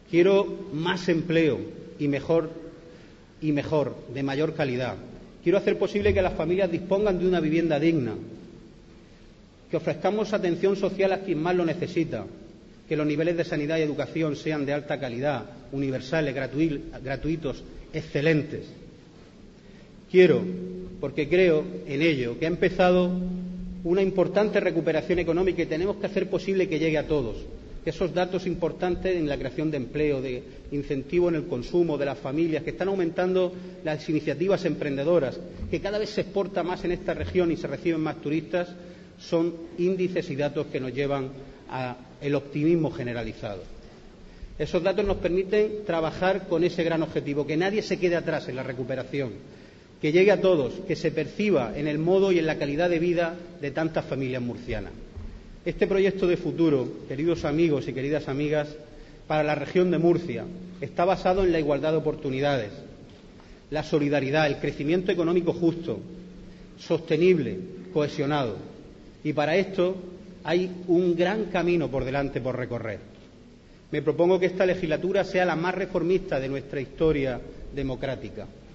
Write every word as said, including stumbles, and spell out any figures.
Quiero más empleo y mejor, y mejor, de mayor calidad. Quiero hacer posible que las familias dispongan de una vivienda digna, que ofrezcamos atención social a quien más lo necesita, que los niveles de sanidad y educación sean de alta calidad, universales, gratuitos, excelentes. Quiero, porque creo en ello, que ha empezado una importante recuperación económica y tenemos que hacer posible que llegue a todos, que esos datos importantes en la creación de empleo, de incentivo en el consumo de las familias, que están aumentando las iniciativas emprendedoras, que cada vez se exporta más en esta región y se reciben más turistas, son índices y datos que nos llevan al optimismo generalizado. Esos datos nos permiten trabajar con ese gran objetivo, que nadie se quede atrás en la recuperación, que llegue a todos, que se perciba en el modo y en la calidad de vida de tantas familias murcianas. Este proyecto de futuro, queridos amigos y queridas amigas, para la región de Murcia, está basado en la igualdad de oportunidades, la solidaridad, el crecimiento económico justo, sostenible, cohesionado. Y para esto hay un gran camino por delante por recorrer. Me propongo que esta legislatura sea la más reformista de nuestra historia democrática.